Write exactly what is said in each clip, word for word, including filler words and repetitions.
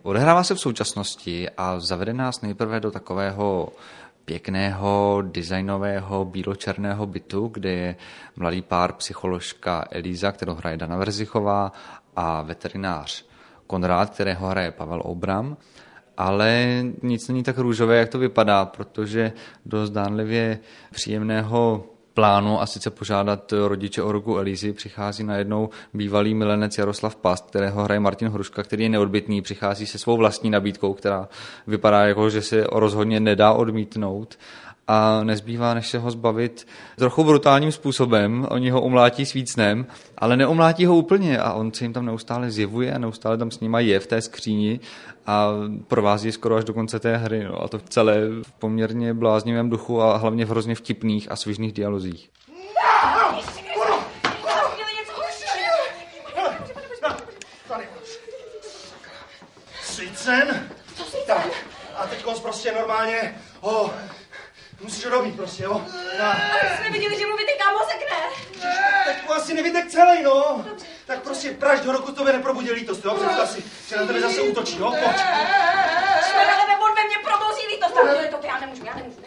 Odehrává se v současnosti a zavede nás nejprve do takového pěkného, designového, bíločerného bytu, kde je mladý pár psycholožka Elíza, kterou hraje Dana Verzichová, a veterinář Konrád, kterého hraje Pavel Oubram. Ale nic není tak růžové, jak to vypadá, protože do zdánlivě příjemného plánu a sice požádat rodiče o ruku Elízy přichází najednou bývalý milenec Jaroslav Past, kterého hraje Martin Hruška, který je neodbytný, přichází se svou vlastní nabídkou, která vypadá jako, že se rozhodně nedá odmítnout. A nezbývá, než se ho zbavit trochu brutálním způsobem. Oni ho omlátí svícnem, ale neomlátí ho úplně a on se jim tam neustále zjevuje a neustále tam s nima je v té skříni a provází skoro až do konce té hry. No. A to celé v poměrně bláznivém duchu a hlavně v hrozně vtipných a svižných dialozích. Svícen? Tak, a teď prostě normálně ho... Musíš ho dobít prostě, jo? Na... Ale jsme viděli, že mu vyteká mozek, ne? Tak mu asi nevytek celý, no. Dobře. Tak prostě prašť ho, dokud tobě neprobudí lítost, jo? Představ si, že na tebe zase útočí, jo? Pojď. Švedele, on ve mně probouzí lítost, tak to je to, já nemůžu, já nemůžu.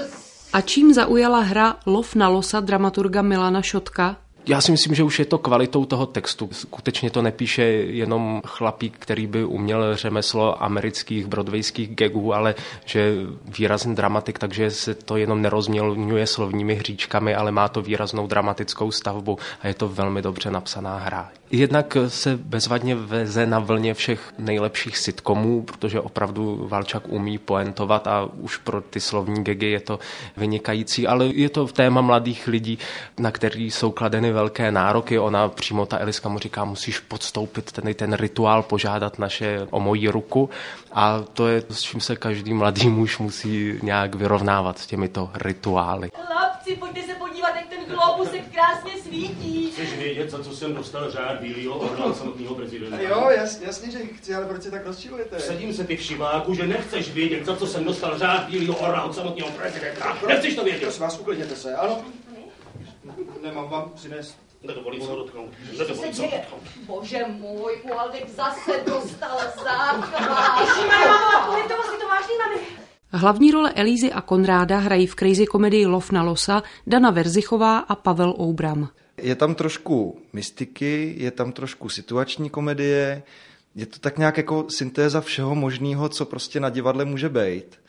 A čím zaujala hra Lov na losa dramaturga Milana Šotka? Já si myslím, že už je to kvalitou toho textu. Skutečně to nepíše jenom chlapík, který by uměl řemeslo amerických broadwayských gagů, ale že výrazný dramatik, takže se to jenom nerozmělňuje slovními hříčkami, ale má to výraznou dramatickou stavbu a je to velmi dobře napsaná hra. Jednak se bezvadně veze na vlně všech nejlepších sitcomů, protože opravdu Valčak umí poentovat a už pro ty slovní gagy je to vynikající, ale je to téma mladých lidí, na který jsou kladeny velké nároky. Ona přímo, ta Eliska mu říká, musíš podstoupit ten, ten rituál, požádat naše o moji ruku a to je, s čím se každý mladý muž musí nějak vyrovnávat s těmito rituály. Chlapci, pojďte se podívat, jak ten globusek krásně svítí. Chceš vědět, za co jsem dostal řád bílýho orla samotného prezidenta? Jo, jas, jasně, že chci, ale proč se tak rozčilujete? Vsadím se ty všiváku, že nechceš vědět, za co jsem dostal řád bílýho orla od samotného prezidenta. Nechceš to vědět? Prosím vás, uklidněte se, ano? Nemám vám přinést. Nedovolím se dotknout. Co se děje? Bože můj, Waldek zase dostal záchvat. Mamo, je to vlastně to vážný, mami. Hlavní role Elízy a Konráda hrají v crazy komedii Lov na losa Dana Verzichová a Pavel Oubram. Je tam trošku mystiky, je tam trošku situační komedie, je to tak nějak jako syntéza všeho možného, co prostě na divadle může být.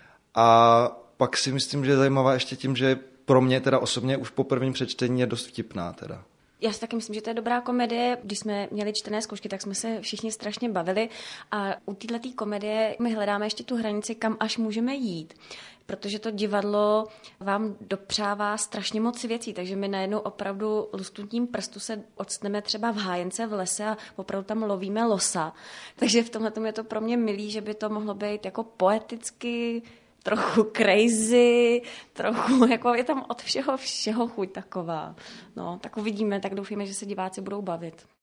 A pak si myslím, že je zajímavá ještě tím, že pro mě teda osobně už po prvním přečtení je dost vtipná teda. Já si taky myslím, že to je dobrá komedie. Když jsme měli čtené zkoušky, tak jsme se všichni strašně bavili a u této komedie my hledáme ještě tu hranici, kam až můžeme jít. Protože to divadlo vám dopřává strašně moc věcí, takže my najednou opravdu lusknutím prstu se odstneme třeba v hájence v lese a opravdu tam lovíme losa. Takže v tomhle je to pro mě milý, že by to mohlo být jako poeticky, trochu crazy, trochu, jako je tam od všeho všeho chuť taková. No, tak uvidíme, tak doufíme, že se diváci budou bavit.